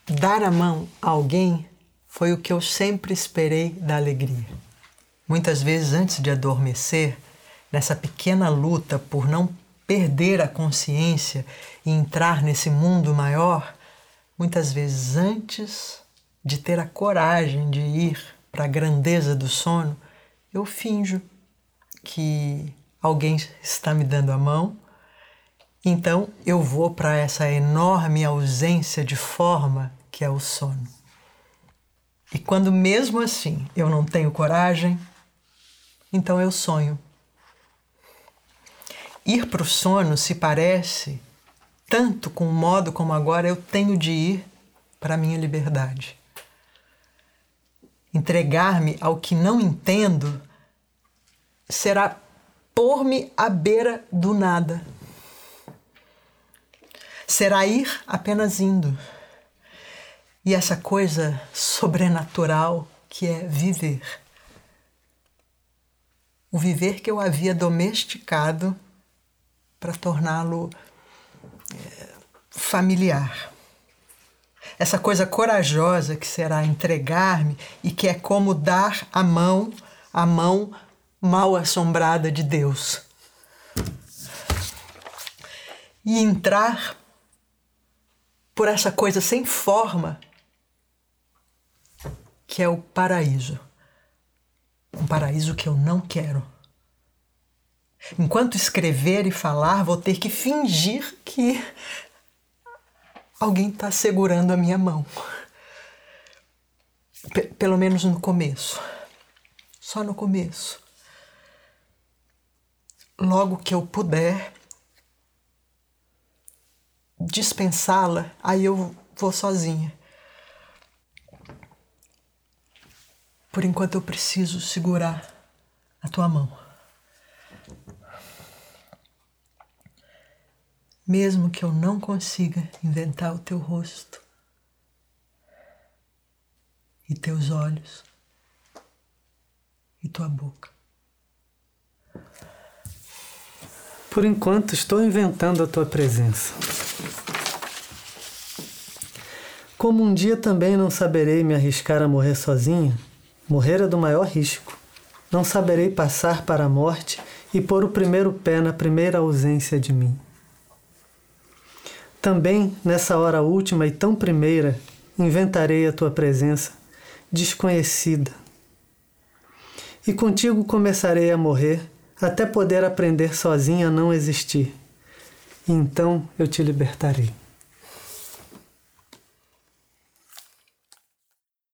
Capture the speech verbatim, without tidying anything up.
Dar a mão a alguém foi o que eu sempre esperei da alegria. Muitas vezes, antes de adormecer, nessa pequena luta por não perder a consciência e entrar nesse mundo maior, muitas vezes antes de ter a coragem de ir para a grandeza do sono, eu finjo que alguém está me dando a mão. Então eu vou para essa enorme ausência de forma que é o sono. E quando mesmo assim eu não tenho coragem, então eu sonho. Ir para o sono se parece tanto com o modo como agora eu tenho de ir para a minha liberdade. Entregar-me ao que não entendo será pôr-me à beira do nada. Será ir apenas indo. E essa coisa sobrenatural que é viver. O viver que eu havia domesticado para torná-lo é, familiar. Essa coisa corajosa que será entregar-me e que é como dar a mão, a mão mal assombrada de Deus. E entrar por essa coisa sem forma que é o paraíso. Um paraíso que eu não quero. Enquanto escrever e falar, vou ter que fingir que alguém está segurando a minha mão. P- pelo menos no começo. Só no começo. Logo que eu puder dispensá-la, aí eu vou sozinha. Por enquanto eu preciso segurar a tua mão. Mesmo que eu não consiga inventar o teu rosto e teus olhos e tua boca. Por enquanto estou inventando a tua presença. Como um dia também não saberei me arriscar a morrer sozinha, morrer é do maior risco. Não saberei passar para a morte e pôr o primeiro pé na primeira ausência de mim. Também, nessa hora última e tão primeira, inventarei a tua presença, desconhecida. E contigo começarei a morrer, até poder aprender sozinha a não existir. E então eu te libertarei.